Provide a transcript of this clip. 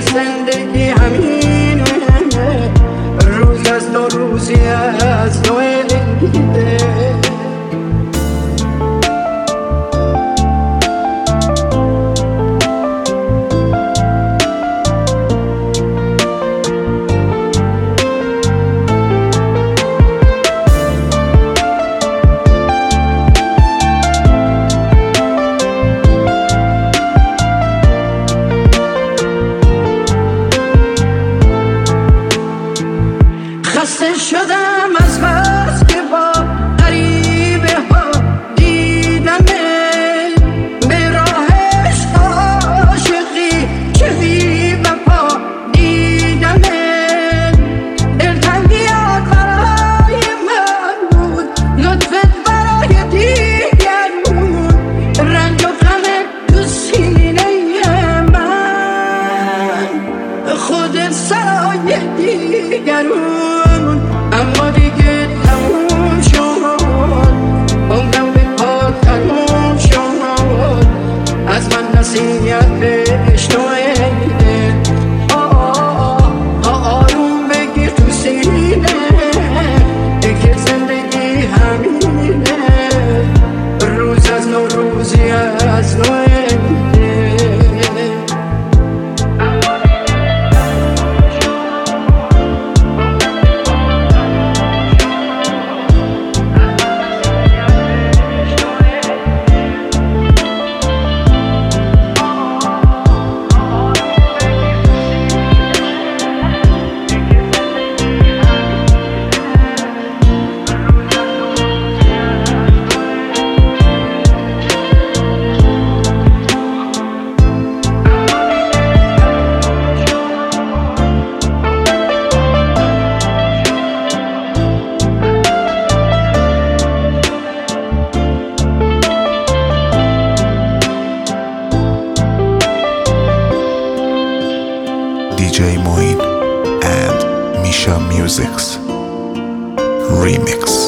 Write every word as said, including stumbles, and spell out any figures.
زندگی همینه، روز از دو روزی از دو دیده. خسته شدم از بس که با غریبه ها دیدمه، به راه عشق عاشقی چه بی وفا دیدمه. دلتنگیات برای من بود، لطفت برای دیگر بود، رنج و غمت تو سینه من، خودت سایه دیگرون. اما دیگه تموم شد، عمرم به پا تموم شد، از من نصیحت بشنویده. آروم بگیر تو سینه که زندگی همینه، روز از نو روزی از نوه. دی جی Moin and Misha Music's Remix.